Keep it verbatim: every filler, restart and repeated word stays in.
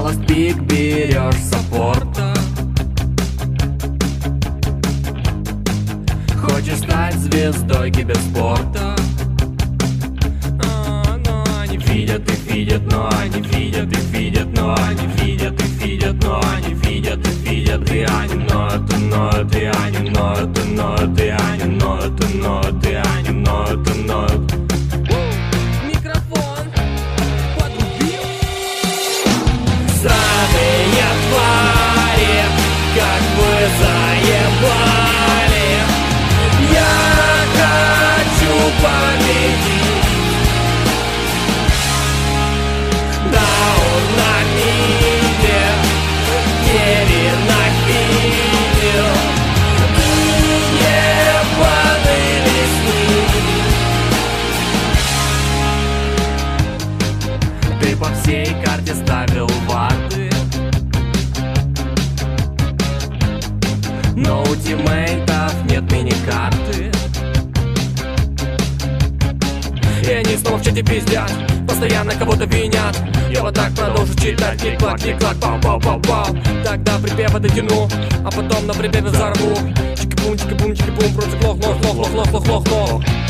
Балласт пик берешь саппорта. Хочешь стать звездой киберспорта. А, но они видят и видят, но они видят и видят, но они видят и видят, но они видят и видят, и они ноют, и ноют, и они ноют, и ноют, и они ноют, и ноют, и они ноют, и ноют. Микрофон подрубил. Сраные твари, как вы заебали. Я хочу победить. Даун на миде, Керри нахидел. Ебаный лесник. Ты по всей карте ставил варды, но у тиммейтов нет мини-карты. И они снова в чате пиздят, постоянно кого-то винят. Я вот так продолжу читать, клик-клак, клик-клак, пау-пау-пау-пау. Тогда припева дотяну, а потом на припеве взорву. Чики-бум, чики-бум, чики-бум, против лох, лох, лох, лох, лох, лох, лох, лох.